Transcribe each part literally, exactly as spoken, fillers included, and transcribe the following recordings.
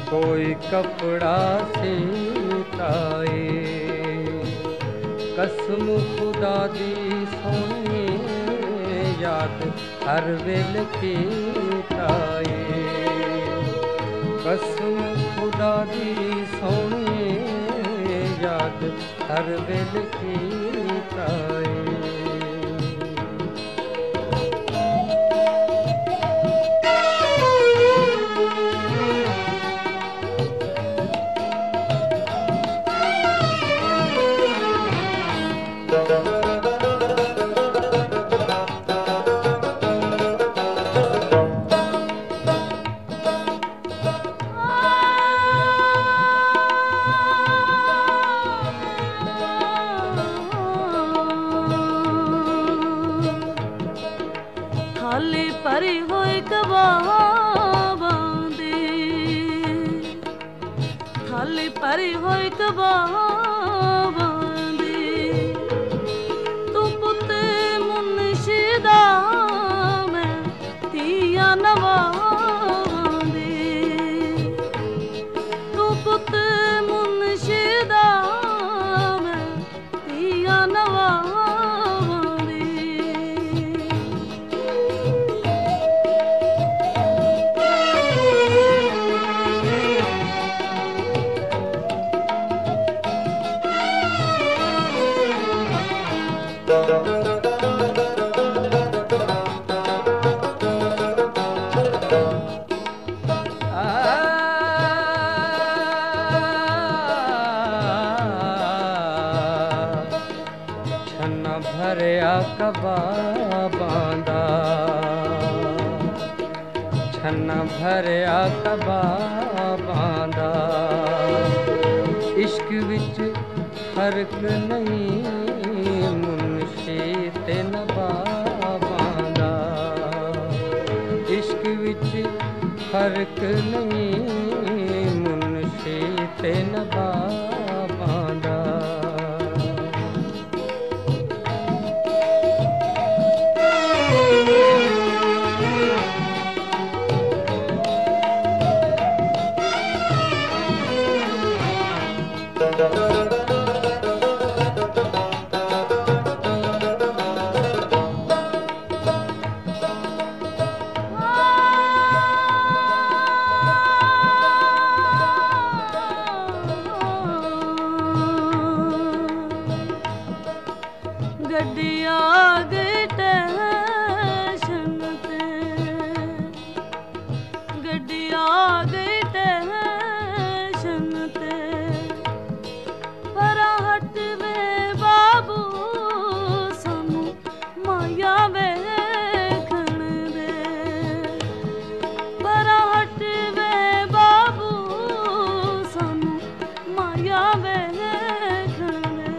कोई कपड़ा सीताए। कसम खुदा दी सोनी याद हर वेल कीताए। कसम खुदा दी सोनी याद हर वेल कीताए। थाली भरी होई कबाबां दी, थाली भरी होई कबाबां दी। तू पुत मुनशी दा मैं धीआं नवावां दी। तू पुत मुनशी दा मैं धीआं नवावां दी। छन्ना भरिया कबाबां दा, छन्ना भरिया कबाबां दा। इश्क विच फर्क नहीं मुनशी ते नवाबां दा। इश्क विच फर्क नहीं मुनशी ते नवाबां दा। गड्डी आ गई स्टेशन ते, गड्डी आ गई स्टेशन ते। पर हट वे बाबू सानू माया वेखण दे। पर हट वे बाबू सानू माया वेखण दे।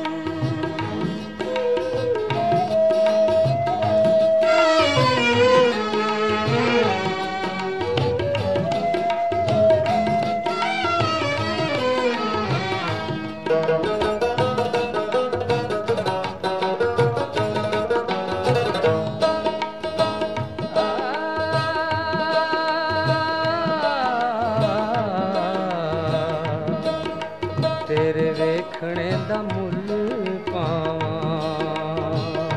तेरे वेखणे दा मुल पावां,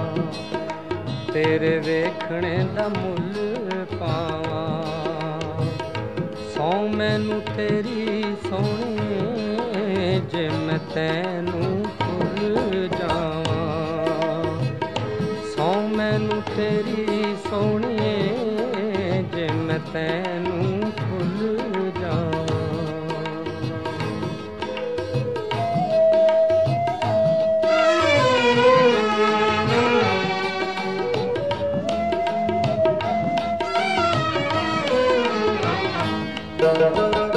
तेरे वेखणे दा मुल पावां। सौ मैनू तेरी सोहणे जे मैं तैनू भुल जावां। सौ मैनू तेरी सोहणे जे मैं तैनू भुल जावां। Da da da da.